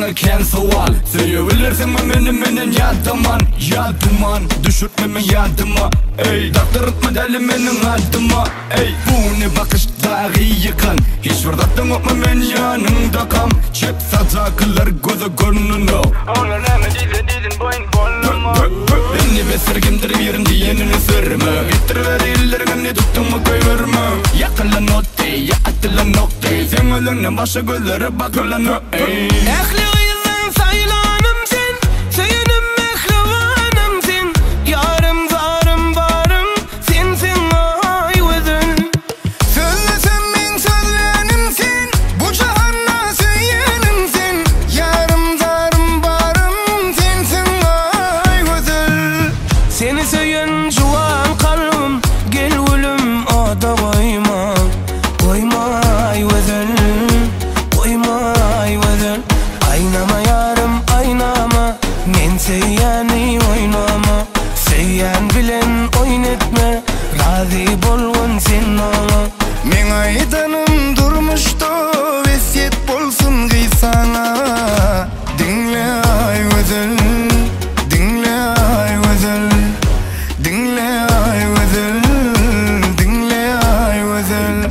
sana ken sual Söyleyebilirsin mi menen yadıman Düşürtmeme yadıma ey Daktırıtma deli menin adıma ey Bu ne bakışdağı yıkan Hiç vırdattın okma men yanında kam Çep satakılar gözü görününo Oğlan hemen dizin boyun bollama Beni besirgimdir yerin diyenini sırma Bitir illerini tuttum mu köyürmü Yakılan notte, yakıtılan nokte Sen ölünden başa gözlere bakılan o ey Ehli uyuzun saylanım sen Söyünüm mehrivanım sen Yarım zarım barım sensin ay özün Söylesem min sözlenim sen Bu cahanna söylenim sen Yarım zarım barım sensin ay özün Seni söyün juan kalbim Gel gülüm o da koyma Koyma ay özün Koyma ay özün Aynama yarım aynama Men seyyani oynama Seyyan bilen oynetme Razı bolgun sen ona Men aydanım durmuştu Vesiyet bolsun gıysana Dinle ay özün Dinle ay özün Dinle ay özün Dinle ay özün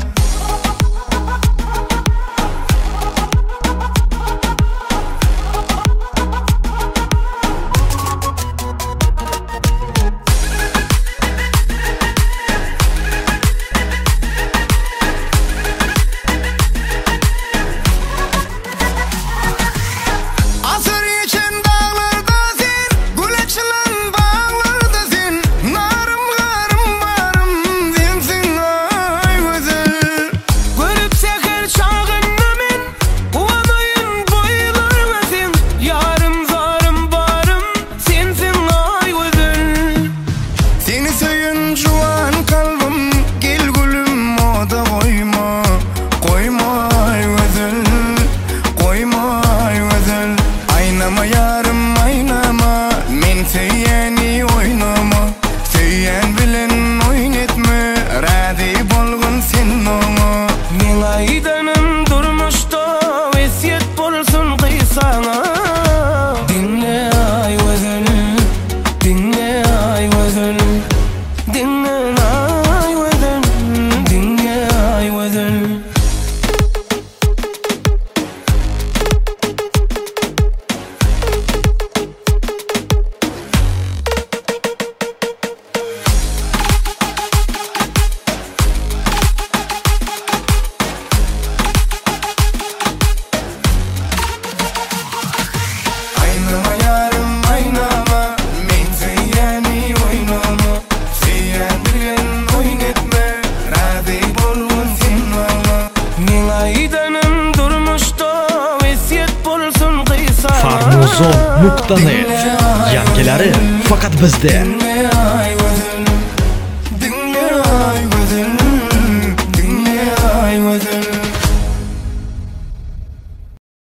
Aynama yarım aynama Men seyyani oynama Seyyan bilen oynetme Razı bolgun sen ona Men aydanım durmuştu Vesiyet bolsun kıysana Dinle ay özün Dinle ay özün Dinle ay özün Dinle ay özün Farnozon.net Yangilari faqat bizda